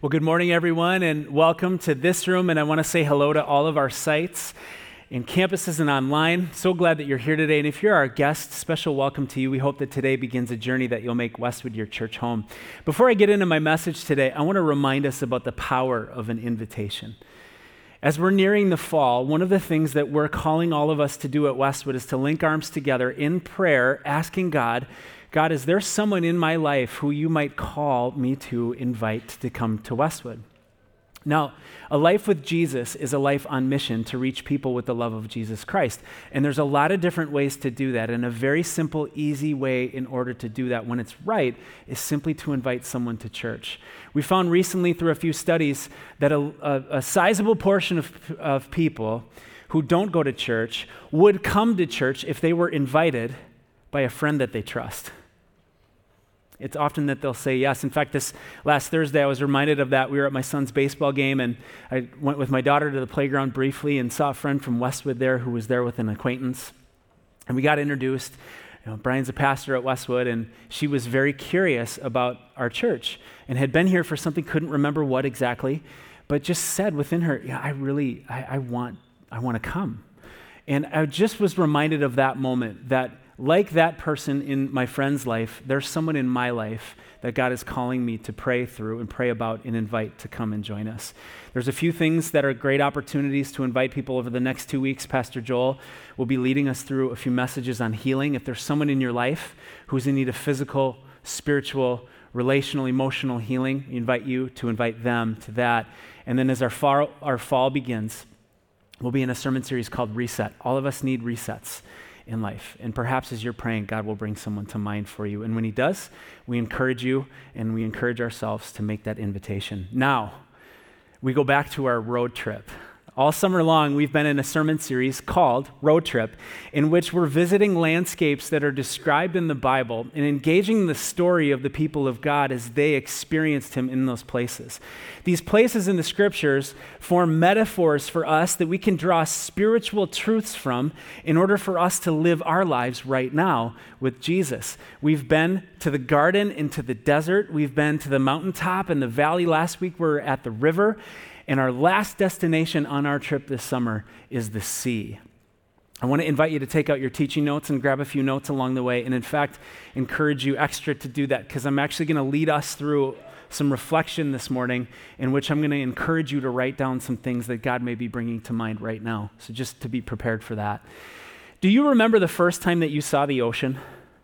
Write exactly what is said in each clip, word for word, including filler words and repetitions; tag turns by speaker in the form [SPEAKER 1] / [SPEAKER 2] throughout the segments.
[SPEAKER 1] Well, good morning, everyone, and welcome to this room. And I want to say hello to all of our sites in campuses and online. So glad that you're here today. And if you're our guest, special welcome to you. We hope that today begins a journey that you'll make Westwood your church home. Before I get into my message today, I want to remind us about the power of an invitation. As we're nearing the fall, one of the things that we're calling all of us to do at Westwood is to link arms together in prayer, asking God, God, is there someone in my life who you might call me to invite to come to Westwood? Now, a life with Jesus is a life on mission to reach people with the love of Jesus Christ. And there's a lot of different ways to do that. And a very simple, easy way in order to do that when it's right is simply to invite someone to church. We found recently through a few studies that a, a, a sizable portion of, of people who don't go to church would come to church if they were invited by a friend that they trust. It's often that they'll say yes. In fact, this last Thursday, I was reminded of that. We were at my son's baseball game, and I went with my daughter to the playground briefly and saw a friend from Westwood there who was there with an acquaintance. And we got introduced. You know, Brian's a pastor at Westwood, and she was very curious about our church and had been here for something, couldn't remember what exactly, but just said within her, yeah, I really, I, I want, I want to come. And I just was reminded of that moment that like that person in my friend's life, there's someone in my life that God is calling me to pray through and pray about and invite to come and join us. There's a few things that are great opportunities to invite people over the next two weeks. Pastor Joel will be leading us through a few messages on healing. If there's someone in your life who's in need of physical, spiritual, relational, emotional healing, we invite you to invite them to that. And then as our fall, our fall begins, we'll be in a sermon series called Reset. All of us need resets in life. And perhaps as you're praying, God will bring someone to mind for you. And when he does, we encourage you and we encourage ourselves to make that invitation. Now, we go back to our road trip. All summer long, we've been in a sermon series called Road Trip, in which we're visiting landscapes that are described in the Bible and engaging the story of the people of God as they experienced him in those places. These places in the scriptures form metaphors for us that we can draw spiritual truths from in order for us to live our lives right now with Jesus. We've been to the garden and to the desert. We've been to the mountaintop and the valley. Last week we were at the river. And our last destination on our trip this summer is the sea. I want to invite you to take out your teaching notes and grab a few notes along the way, and in fact, encourage you extra to do that, because I'm actually going to lead us through some reflection this morning in which I'm going to encourage you to write down some things that God may be bringing to mind right now. So just to be prepared for that. Do you remember the first time that you saw the ocean?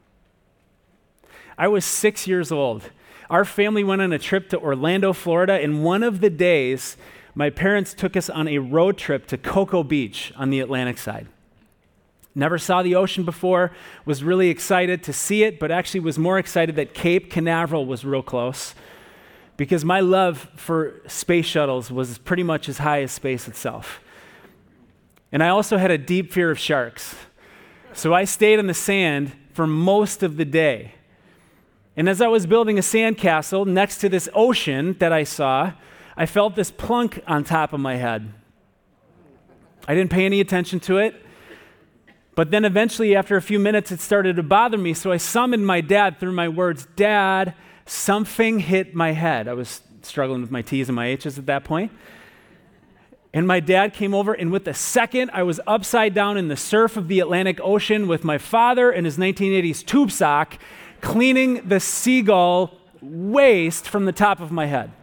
[SPEAKER 1] I was six years old. Our family went on a trip to Orlando, Florida, and one of the days, my parents took us on a road trip to Cocoa Beach on the Atlantic side. Never saw the ocean before, was really excited to see it, but actually was more excited that Cape Canaveral was real close, because my love for space shuttles was pretty much as high as space itself. And I also had a deep fear of sharks. So I stayed in the sand for most of the day. And as I was building a sandcastle next to this ocean that I saw, I felt this plunk on top of my head. I didn't pay any attention to it, but then eventually after a few minutes it started to bother me, so I summoned my dad through my words, "Dad, something hit my head." I was struggling with my T's and my H's at that point. And my dad came over, and with a second, I was upside down in the surf of the Atlantic Ocean with my father in his nineteen eighties tube sock, cleaning the seagull waste from the top of my head.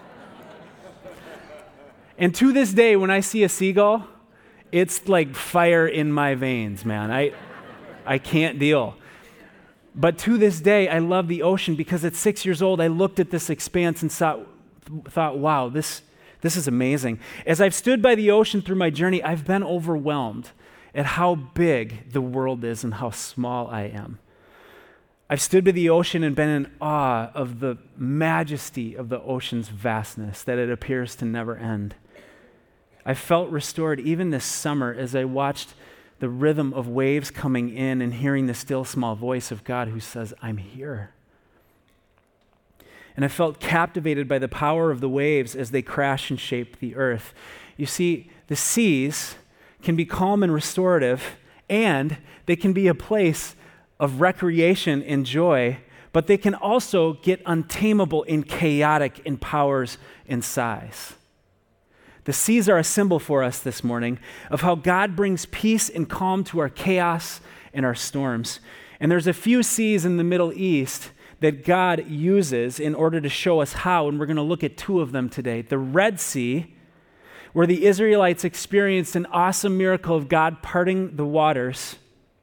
[SPEAKER 1] And to this day, when I see a seagull, it's like fire in my veins, man. I, I can't deal. But to this day, I love the ocean because at six years old, I looked at this expanse and saw, thought, wow, this, this is amazing. As I've stood by the ocean through my journey, I've been overwhelmed at how big the world is and how small I am. I've stood by the ocean and been in awe of the majesty of the ocean's vastness, that it appears to never end. I felt restored even this summer as I watched the rhythm of waves coming in and hearing the still small voice of God who says, "I'm here." And I felt captivated by the power of the waves as they crash and shape the earth. You see, the seas can be calm and restorative, and they can be a place of recreation and joy, but they can also get untamable and chaotic in powers and size. The seas are a symbol for us this morning of how God brings peace and calm to our chaos and our storms. And there's a few seas in the Middle East that God uses in order to show us how, and we're going to look at two of them today. The Red Sea, where the Israelites experienced an awesome miracle of God parting the waters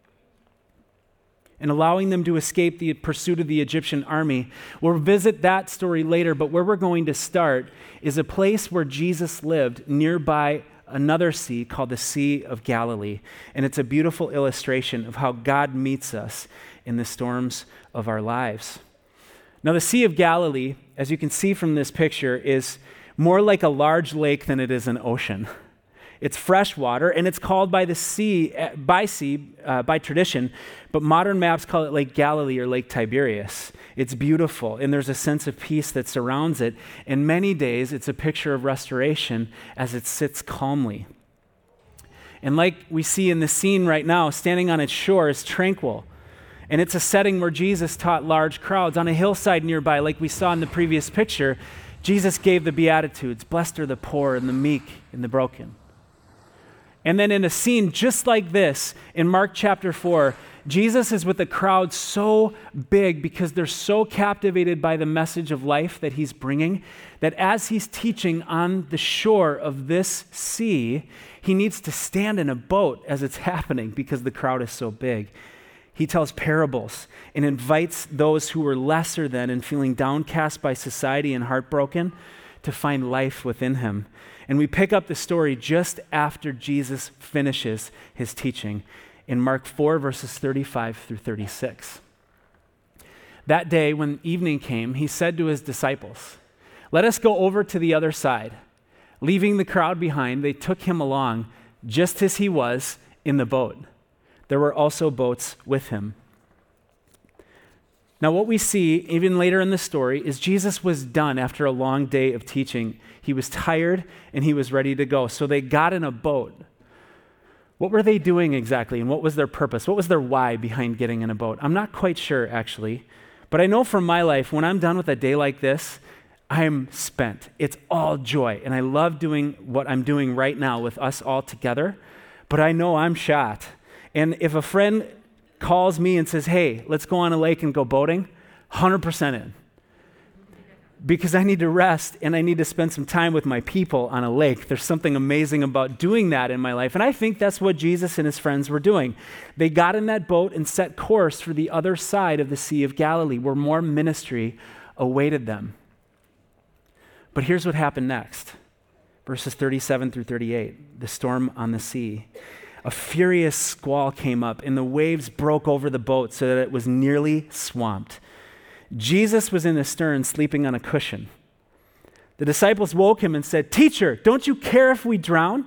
[SPEAKER 1] and allowing them to escape the pursuit of the Egyptian army. We'll visit that story later, but where we're going to start is a place where Jesus lived nearby another sea called the Sea of Galilee. And it's a beautiful illustration of how God meets us in the storms of our lives. Now, the Sea of Galilee, as you can see from this picture, is more like a large lake than it is an ocean. It's fresh water, and it's called by the sea, by sea, uh, by tradition, but modern maps call it Lake Galilee or Lake Tiberias. It's beautiful, and there's a sense of peace that surrounds it. In many days, it's a picture of restoration as it sits calmly. And like we see in the scene right now, standing on its shore is tranquil. And it's a setting where Jesus taught large crowds. On a hillside nearby, like we saw in the previous picture, Jesus gave the Beatitudes, blessed are the poor and the meek and the broken. And then in a scene just like this, in Mark chapter four, Jesus is with a crowd so big because they're so captivated by the message of life that he's bringing, that as he's teaching on the shore of this sea, he needs to stand in a boat as it's happening because the crowd is so big. He tells parables and invites those who were lesser than and feeling downcast by society and heartbroken to find life within him. And we pick up the story just after Jesus finishes his teaching in Mark four, verses thirty-five through thirty-six. That day, when evening came, he said to his disciples, "Let us go over to the other side." Leaving the crowd behind, they took him along just as he was in the boat. There were also boats with him. Now, what we see even later in the story is Jesus was done after a long day of teaching. He was tired and he was ready to go. So they got in a boat. What were they doing exactly, and what was their purpose? What was their why behind getting in a boat? I'm not quite sure, actually. But I know from my life, when I'm done with a day like this, I'm spent. It's all joy. And I love doing what I'm doing right now with us all together. But I know I'm shot. And if a friend calls me and says, "Hey, let's go on a lake and go boating," one hundred percent in. Because I need to rest and I need to spend some time with my people on a lake. There's something amazing about doing that in my life. And I think that's what Jesus and his friends were doing. They got in that boat and set course for the other side of the Sea of Galilee, where more ministry awaited them. But here's what happened next. Verses thirty-seven through thirty-eight, the storm on the sea. A furious squall came up, and the waves broke over the boat so that it was nearly swamped. Jesus was in the stern, sleeping on a cushion. The disciples woke him and said, "Teacher, don't you care if we drown?"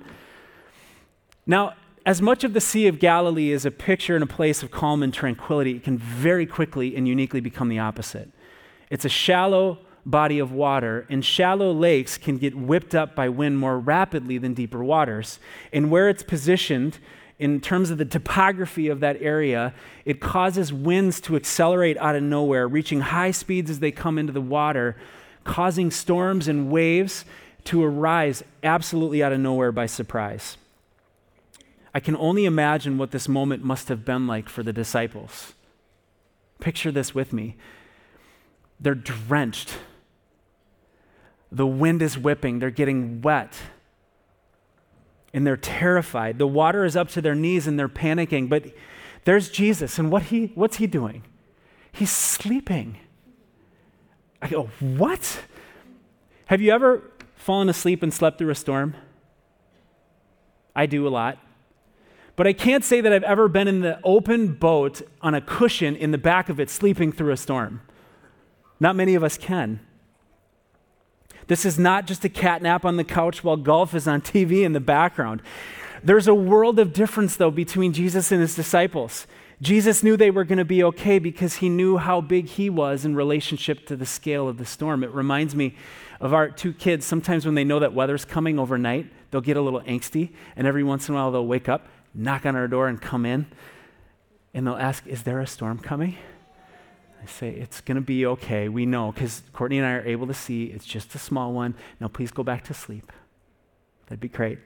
[SPEAKER 1] Now, as much of the Sea of Galilee is a picture and a place of calm and tranquility, it can very quickly and uniquely become the opposite. It's a shallow body of water, and shallow lakes can get whipped up by wind more rapidly than deeper waters. And where it's positioned, in terms of the topography of that area, it causes winds to accelerate out of nowhere, reaching high speeds as they come into the water, causing storms and waves to arise absolutely out of nowhere by surprise. I can only imagine what this moment must have been like for the disciples. Picture this with me. They're drenched. The wind is whipping. They're getting wet. And they're terrified. The water is up to their knees and they're panicking. But there's Jesus. And what he what's he doing? He's sleeping. I go, what? Have you ever fallen asleep and slept through a storm? I do a lot. But I can't say that I've ever been in the open boat on a cushion in the back of it sleeping through a storm. Not many of us can. This is not just a cat nap on the couch while golf is on T V in the background. There's a world of difference, though, between Jesus and his disciples. Jesus knew they were going to be okay because he knew how big he was in relationship to the scale of the storm. It reminds me of our two kids. Sometimes when they know that weather's coming overnight, they'll get a little angsty, and every once in a while they'll wake up, knock on our door, and come in, and they'll ask, "Is there a storm coming?" I say, it's going to be okay. We know, because Courtney and I are able to see it's just a small one. Now, please go back to sleep. That'd be great.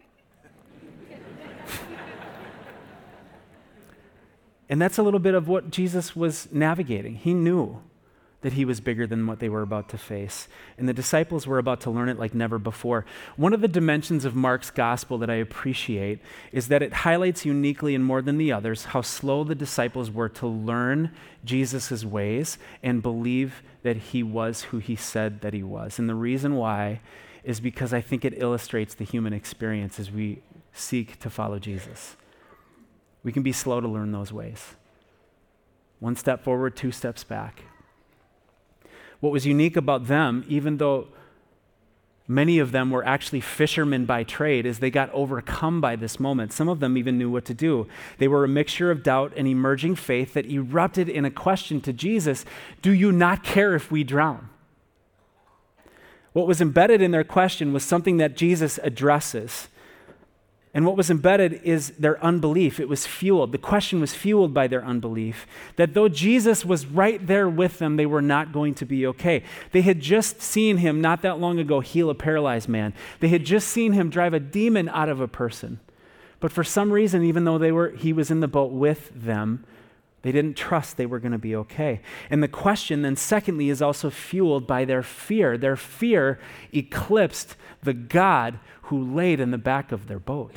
[SPEAKER 1] And that's a little bit of what Jesus was navigating. He knew that he was bigger than what they were about to face. And the disciples were about to learn it like never before. One of the dimensions of Mark's gospel that I appreciate is that it highlights uniquely and more than the others how slow the disciples were to learn Jesus' ways and believe that he was who he said that he was. And the reason why is because I think it illustrates the human experience as we seek to follow Jesus. We can be slow to learn those ways. One step forward, two steps back. What was unique about them, even though many of them were actually fishermen by trade, is they got overcome by this moment. Some of them even knew what to do. They were a mixture of doubt and emerging faith that erupted in a question to Jesus, do you not care if we drown? What was embedded in their question was something that Jesus addresses. And what was embedded is their unbelief. It was fueled. The question was fueled by their unbelief, that though Jesus was right there with them, they were not going to be okay. They had just seen him not that long ago heal a paralyzed man. They had just seen him drive a demon out of a person. But for some reason, even though they were, he was in the boat with them, they didn't trust they were going to be okay. And the question then, secondly, is also fueled by their fear. Their fear eclipsed the God who laid in the back of their boat.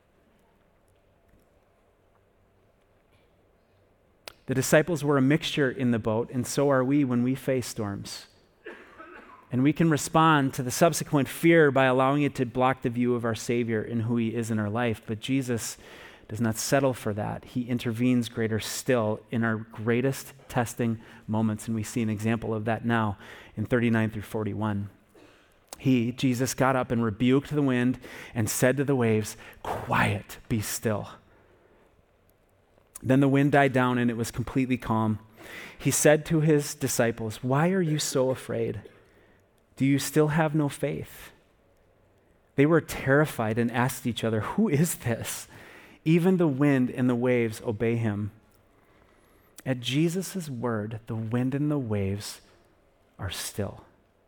[SPEAKER 1] The disciples were a mixture in the boat, and so are we when we face storms. And we can respond to the subsequent fear by allowing it to block the view of our Savior and who he is in our life. But Jesus does not settle for that. He intervenes greater still in our greatest testing moments, and we see an example of that now in thirty-nine through forty-one. He, Jesus, got up and rebuked the wind and said to the waves, "Quiet, be still." Then the wind died down and it was completely calm. He said to his disciples, "Why are you so afraid? Do you still have no faith?" They were terrified and asked each other, "Who is this? Even the wind and the waves obey him." At Jesus' word, the wind and the waves are still.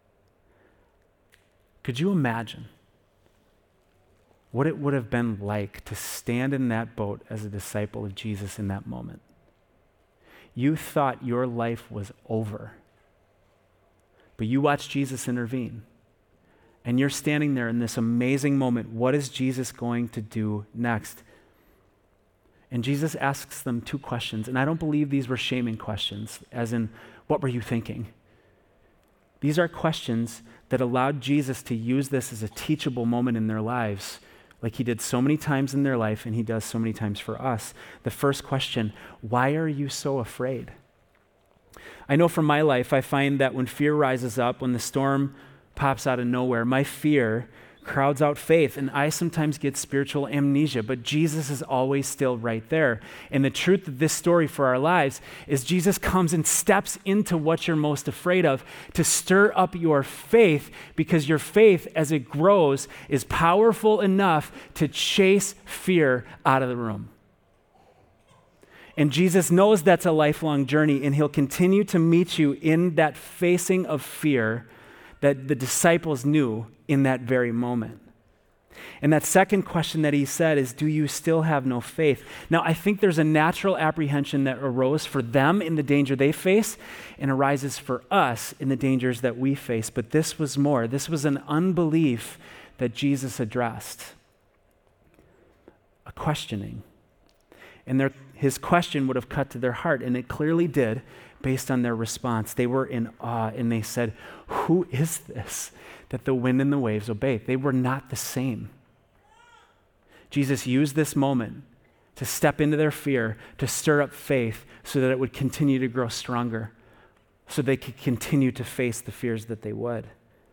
[SPEAKER 1] Could you imagine what it would have been like to stand in that boat as a disciple of Jesus in that moment? You thought your life was over, but you watched Jesus intervene, and you're standing there in this amazing moment. What is Jesus going to do next? And Jesus asks them two questions, and I don't believe these were shaming questions, as in, what were you thinking? These are questions that allowed Jesus to use this as a teachable moment in their lives, like he did so many times in their life and he does so many times for us. The first question, why are you so afraid? I know from my life, I find that when fear rises up, when the storm pops out of nowhere, my fear crowds out faith, and I sometimes get spiritual amnesia, but Jesus is always still right there. And the truth of this story for our lives is Jesus comes and steps into what you're most afraid of to stir up your faith, because your faith, as it grows, is powerful enough to chase fear out of the room. And Jesus knows that's a lifelong journey, and he'll continue to meet you in that facing of fear that the disciples knew in that very moment. And that second question that he said is, do you still have no faith? Now, I think there's a natural apprehension that arose for them in the danger they face and arises for us in the dangers that we face. But this was more. This was an unbelief that Jesus addressed, a questioning. And their, his question would have cut to their heart, and it clearly did based on their response. They were in awe, and they said, "Who is this that the wind and the waves obey?" They were not the same. Jesus used this moment to step into their fear, to stir up faith so that it would continue to grow stronger, so they could continue to face the fears that they would.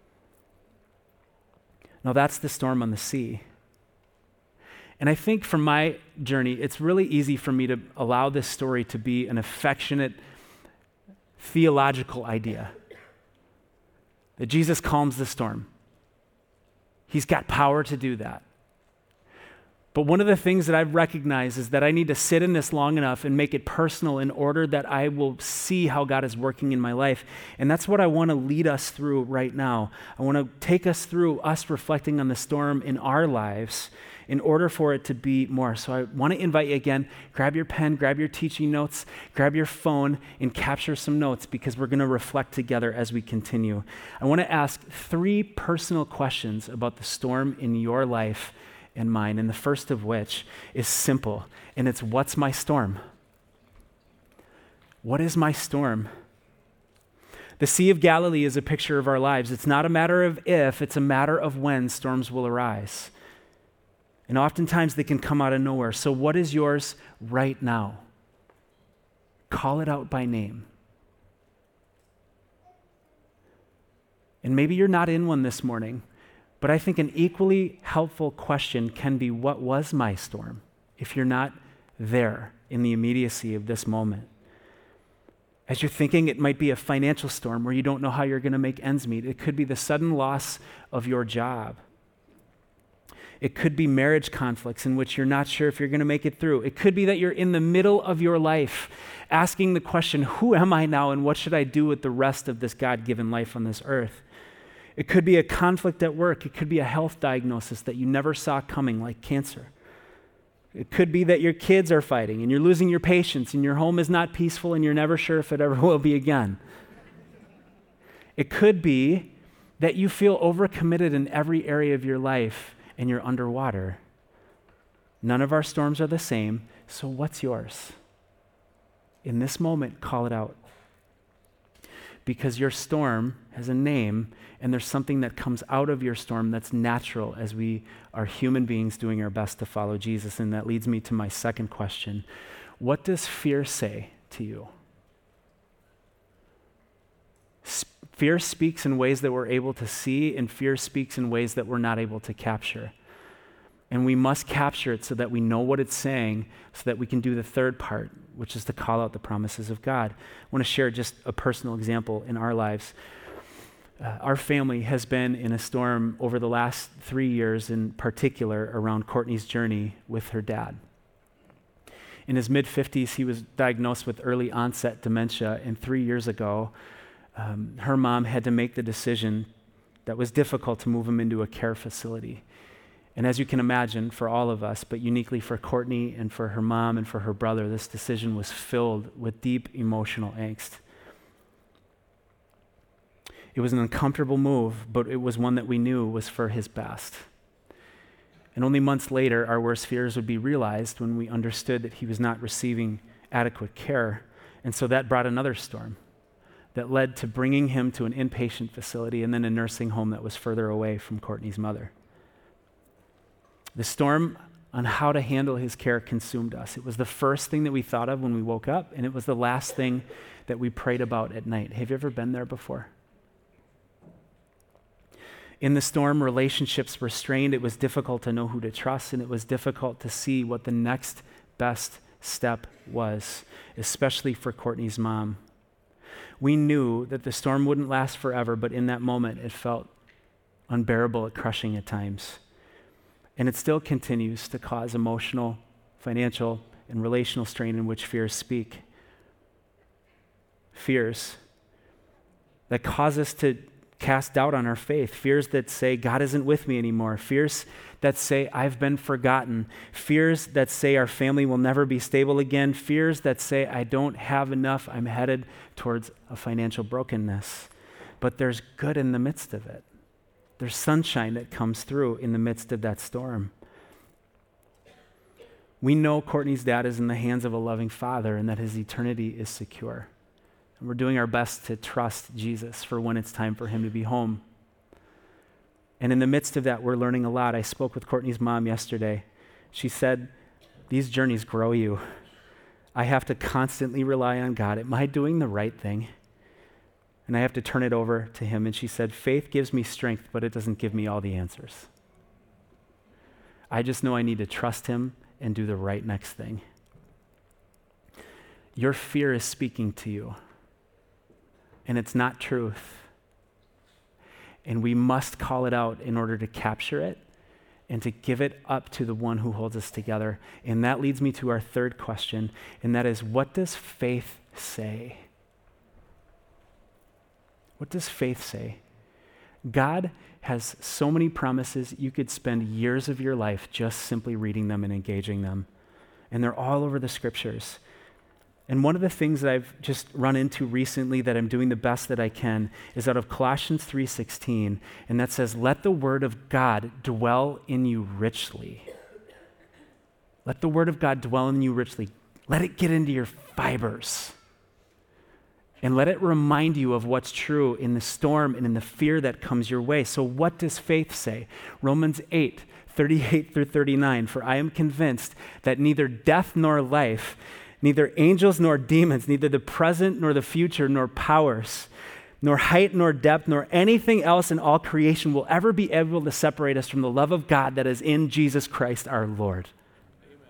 [SPEAKER 1] Now that's the storm on the sea. And I think from my journey, it's really easy for me to allow this story to be an affectionate theological idea that Jesus calms the storm. He's got power to do that. But one of the things that I've recognized is that I need to sit in this long enough and make it personal in order that I will see how God is working in my life. And that's what I want to lead us through right now. I want to take us through us reflecting on the storm in our lives in order for it to be more. So I want to invite you again, grab your pen, grab your teaching notes, grab your phone, and capture some notes because we're going to reflect together as we continue. I want to ask three personal questions about the storm in your life and mine, and the first of which is simple, and it's, what's my storm? What is my storm? The Sea of Galilee is a picture of our lives. It's not a matter of if, it's a matter of when storms will arise. And oftentimes they can come out of nowhere. So what is yours right now? Call it out by name. And maybe you're not in one this morning, but I think an equally helpful question can be, what was my storm? If you're not there in the immediacy of this moment. As you're thinking, it might be a financial storm where you don't know how you're going to make ends meet. It could be the sudden loss of your job. It could be marriage conflicts in which you're not sure if you're going to make it through. It could be that you're in the middle of your life asking the question, who am I now and what should I do with the rest of this God-given life on this earth? It could be a conflict at work. It could be a health diagnosis that you never saw coming, like cancer. It could be that your kids are fighting and you're losing your patience and your home is not peaceful and you're never sure if it ever will be again. It could be that you feel overcommitted in every area of your life and you're underwater. None of our storms are the same, so what's yours? In this moment, call it out. Because your storm has a name, and there's something that comes out of your storm that's natural as we are human beings doing our best to follow Jesus. And that leads me to my second question. What does fear say to you? S- fear speaks in ways that we're able to see, and fear speaks in ways that we're not able to capture. And we must capture it so that we know what it's saying, so that we can do the third part, which is to call out the promises of God. I want to share just a personal example in our lives. Uh, our family has been in a storm over the last three years, in particular around Courtney's journey with her dad. In his mid-fifties, he was diagnosed with early onset dementia, and three years ago, um, her mom had to make the decision that was difficult to move him into a care facility. And as you can imagine, for all of us, but uniquely for Courtney and for her mom and for her brother, this decision was filled with deep emotional angst. It was an uncomfortable move, but it was one that we knew was for his best. And only months later, our worst fears would be realized when we understood that he was not receiving adequate care. And so that brought another storm that led to bringing him to an inpatient facility and then a nursing home that was further away from Courtney's mother. The storm on how to handle his care consumed us. It was the first thing that we thought of when we woke up, and it was the last thing that we prayed about at night. Have you ever been there before? In the storm, relationships were strained. It was difficult to know who to trust, and it was difficult to see what the next best step was, especially for Courtney's mom. We knew that the storm wouldn't last forever, but in that moment, it felt unbearable and crushing at times. And it still continues to cause emotional, financial, and relational strain in which fears speak. Fears that cause us to cast doubt on our faith. Fears that say, God isn't with me anymore. Fears that say, I've been forgotten. Fears that say our family will never be stable again. Fears that say, I don't have enough. I'm headed towards a financial brokenness. But there's good in the midst of it. There's sunshine that comes through in the midst of that storm. We know Courtney's dad is in the hands of a loving father and that his eternity is secure. And we're doing our best to trust Jesus for when it's time for him to be home. And in the midst of that, we're learning a lot. I spoke with Courtney's mom yesterday. She said, these journeys grow you. I have to constantly rely on God. Am I doing the right thing? And I have to turn it over to him. And she said, faith gives me strength, but it doesn't give me all the answers. I just know I need to trust him and do the right next thing. Your fear is speaking to you, and it's not truth. And we must call it out in order to capture it and to give it up to the one who holds us together. And that leads me to our third question, and that is, what does faith say? What does faith say? God has so many promises, you could spend years of your life just simply reading them and engaging them. And they're all over the scriptures. And one of the things that I've just run into recently that I'm doing the best that I can is out of Colossians three sixteen, and that says, let the word of God dwell in you richly. Let the word of God dwell in you richly. Let it get into your fibers. And let it remind you of what's true in the storm and in the fear that comes your way. So what does faith say? Romans eight, thirty-eight through thirty-nine, for I am convinced that neither death nor life, neither angels nor demons, neither the present nor the future, nor powers, nor height nor depth, nor anything else in all creation will ever be able to separate us from the love of God that is in Jesus Christ our Lord. Amen.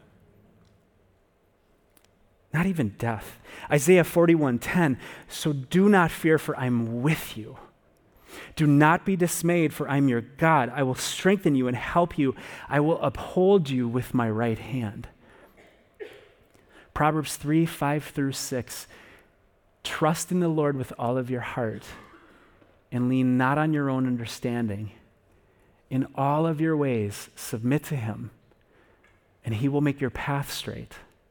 [SPEAKER 1] Not even death. Isaiah forty-one ten, so do not fear, for I'm with you. Do not be dismayed, for I'm your God. I will strengthen you and help you. I will uphold you with my right hand. Proverbs three, five through six, trust in the Lord with all of your heart and lean not on your own understanding. In all of your ways, submit to him, and he will make your path straight.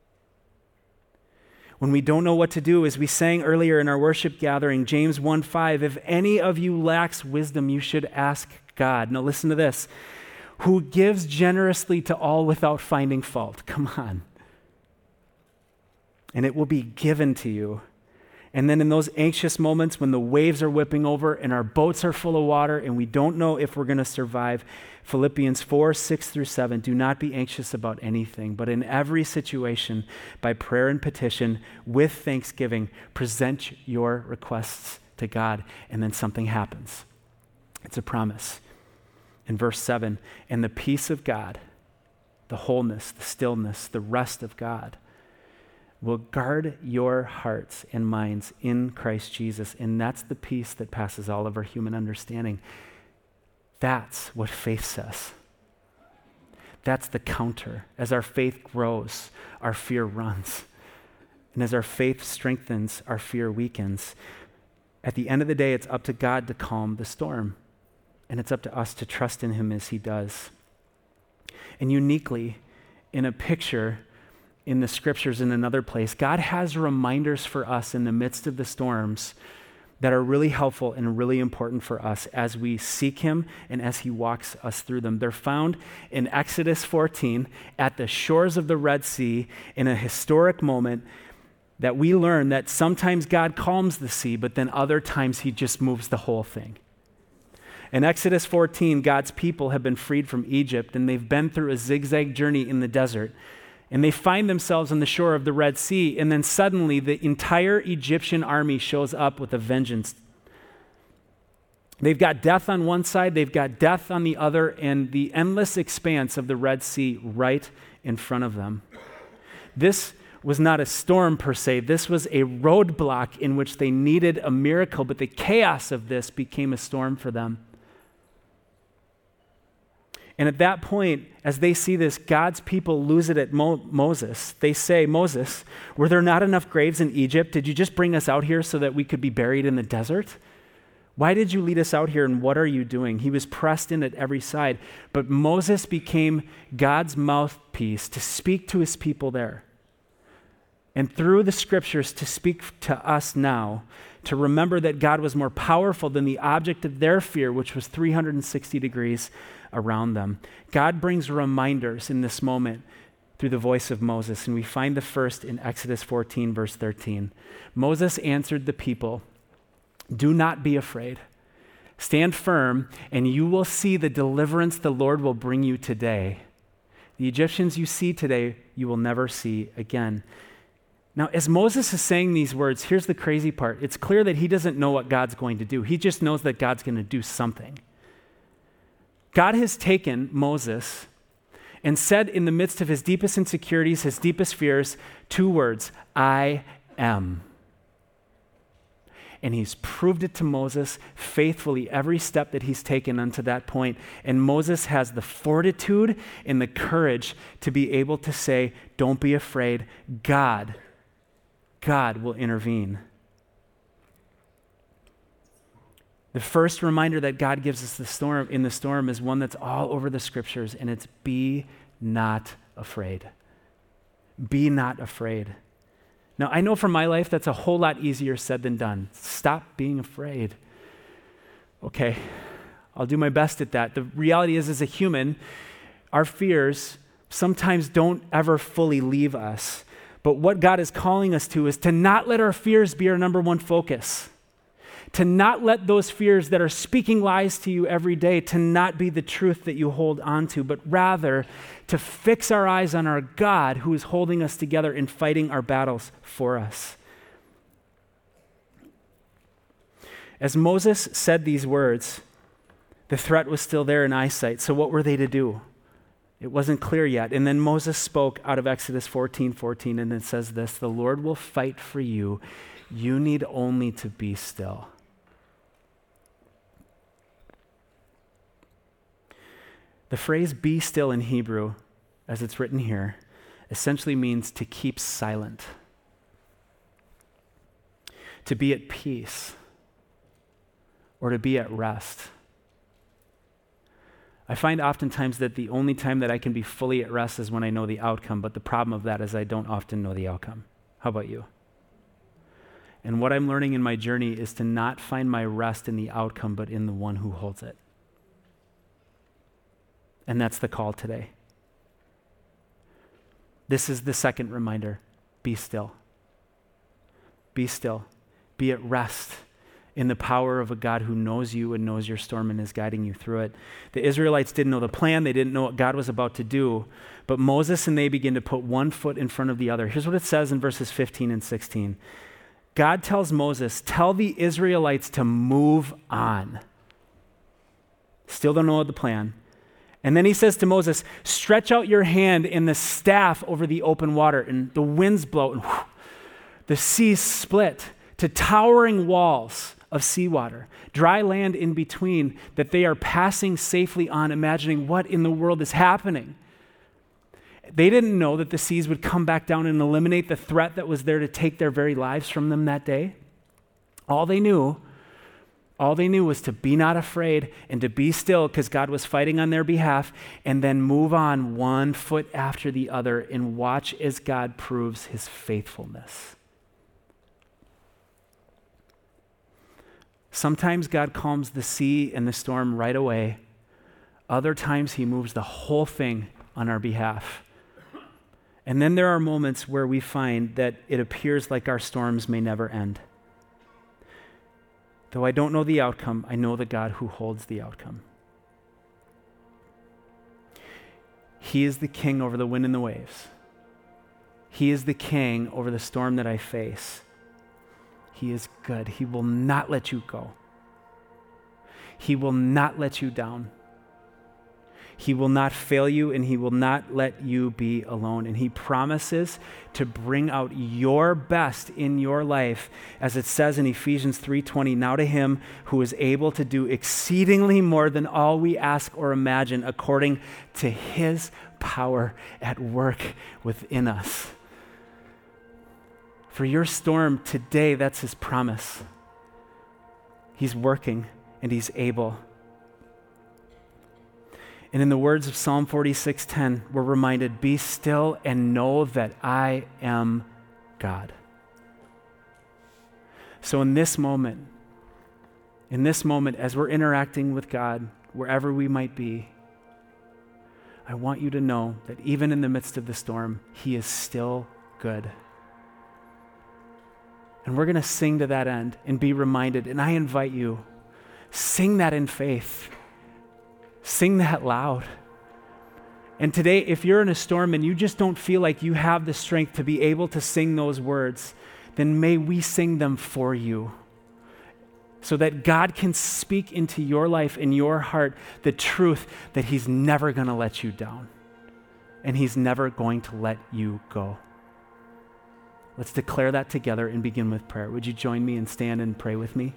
[SPEAKER 1] When we don't know what to do, as we sang earlier in our worship gathering, James one five, if any of you lacks wisdom, you should ask God. Now listen to this, who gives generously to all without finding fault. Come on. And it will be given to you. And then in those anxious moments when the waves are whipping over and our boats are full of water and we don't know if we're going to survive, Philippians four, six through seven, do not be anxious about anything, but in every situation, by prayer and petition, with thanksgiving, present your requests to God, and then something happens. It's a promise. In verse seven, and the peace of God, the wholeness, the stillness, the rest of God, will guard your hearts and minds in Christ Jesus. And that's the peace that passes all of our human understanding. That's what faith says. That's the counter. As our faith grows, our fear runs. And as our faith strengthens, our fear weakens. At the end of the day, it's up to God to calm the storm. And it's up to us to trust in him as he does. And uniquely, in a picture in the scriptures in another place, God has reminders for us in the midst of the storms that are really helpful and really important for us as we seek him and as he walks us through them. They're found in Exodus fourteen at the shores of the Red Sea in a historic moment that we learn that sometimes God calms the sea, but then other times he just moves the whole thing. In Exodus fourteen, God's people have been freed from Egypt and they've been through a zigzag journey in the desert. And they find themselves on the shore of the Red Sea, and then suddenly the entire Egyptian army shows up with a vengeance. They've got death on one side, they've got death on the other, and the endless expanse of the Red Sea right in front of them. This was not a storm per se, this was a roadblock in which they needed a miracle, but the chaos of this became a storm for them. And at that point, as they see this, God's people lose it at Mo- Moses. They say, Moses, were there not enough graves in Egypt? Did you just bring us out here so that we could be buried in the desert? Why did you lead us out here and what are you doing? He was pressed in at every side. But Moses became God's mouthpiece to speak to his people there. And through the scriptures to speak to us now, to remember that God was more powerful than the object of their fear, which was three hundred sixty degrees around them. God brings reminders in this moment through the voice of Moses, and we find the first in Exodus fourteen, verse thirteen. Moses answered the people, do not be afraid. Stand firm, and you will see the deliverance the Lord will bring you today. The Egyptians you see today, you will never see again. Now, as Moses is saying these words, here's the crazy part. It's clear that he doesn't know what God's going to do. He just knows that God's going to do something. God has taken Moses and said in the midst of his deepest insecurities, his deepest fears, two words, I am. and he's proved it to Moses faithfully every step that he's taken unto that point. And Moses has the fortitude and the courage to be able to say, don't be afraid. God, God will intervene. The first reminder that God gives us the storm in the storm is one that's all over the scriptures, and it's be not afraid. Be not afraid. Now, I know from my life that's a whole lot easier said than done. Stop being afraid. Okay, I'll do my best at that. The reality is, as a human, our fears sometimes don't ever fully leave us. But what God is calling us to is to not let our fears be our number one focus. To not let those fears that are speaking lies to you every day, to not be the truth that you hold on to, but rather to fix our eyes on our God who is holding us together and fighting our battles for us. As Moses said these words, the threat was still there in eyesight. So what were they to do? It wasn't clear yet. And then Moses spoke out of Exodus fourteen fourteen, and it says this, the Lord will fight for you. You need only to be still. The phrase be still in Hebrew, as it's written here, essentially means to keep silent, to be at peace, or to be at rest. I find oftentimes that the only time that I can be fully at rest is when I know the outcome, but the problem of that is I don't often know the outcome. How about you? And what I'm learning in my journey is to not find my rest in the outcome, but in the one who holds it. And that's the call today. This is the second reminder. Be still. Be still. Be at rest in the power of a God who knows you and knows your storm and is guiding you through it. The Israelites didn't know the plan. They didn't know what God was about to do. But Moses and they begin to put one foot in front of the other. Here's what it says in verses fifteen and sixteen. God tells Moses, tell the Israelites to move on. Still don't know the plan. And then he says to Moses, stretch out your hand in the staff over the open water, and the winds blow, and whew, the seas split to towering walls of seawater, dry land in between that they are passing safely on, imagining what in the world is happening. They didn't know that the seas would come back down and eliminate the threat that was there to take their very lives from them that day. All they knew All they knew was to be not afraid and to be still because God was fighting on their behalf, and then move on one foot after the other and watch as God proves his faithfulness. Sometimes God calms the sea and the storm right away. Other times he moves the whole thing on our behalf. And then there are moments where we find that it appears like our storms may never end. Though I don't know the outcome, I know the God who holds the outcome. He is the king over the wind and the waves. He is the king over the storm that I face. He is good. He will not let you go. He will not let you down. He will not fail you, and he will not let you be alone. And he promises to bring out your best in your life, as it says in Ephesians three twenty, now to him who is able to do exceedingly more than all we ask or imagine, according to his power at work within us. For your storm today, that's his promise. He's working and he's able. And in the words of Psalm forty-six ten, we're reminded, be still and know that I am God. So in this moment, in this moment, as we're interacting with God, wherever we might be, I want you to know that even in the midst of the storm, he is still good. And we're going to sing to that end and be reminded. And I invite you, sing that in faith. Sing that loud. And today, if you're in a storm and you just don't feel like you have the strength to be able to sing those words, then may we sing them for you, so that God can speak into your life and your heart the truth that he's never going to let you down and he's never going to let you go. Let's declare that together and begin with prayer. Would you join me and stand and pray with me?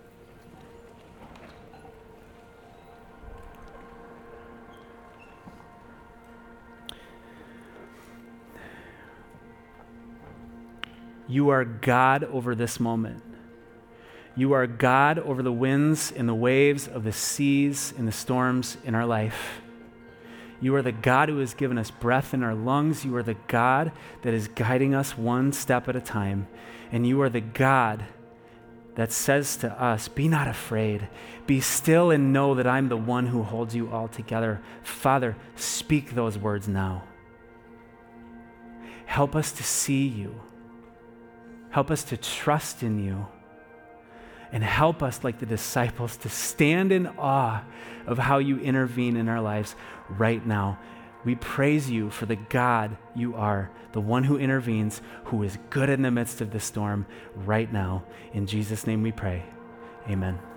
[SPEAKER 1] You are God over this moment. You are God over the winds and the waves of the seas and the storms in our life. You are the God who has given us breath in our lungs. You are the God that is guiding us one step at a time. And you are the God that says to us, be not afraid. Be still and know that I'm the one who holds you all together. Father, speak those words now. Help us to see you. Help us to trust in you. And help us, like the disciples, to stand in awe of how you intervene in our lives right now. We praise you for the God you are, the one who intervenes, who is good in the midst of the storm right now. In Jesus' name we pray. Amen.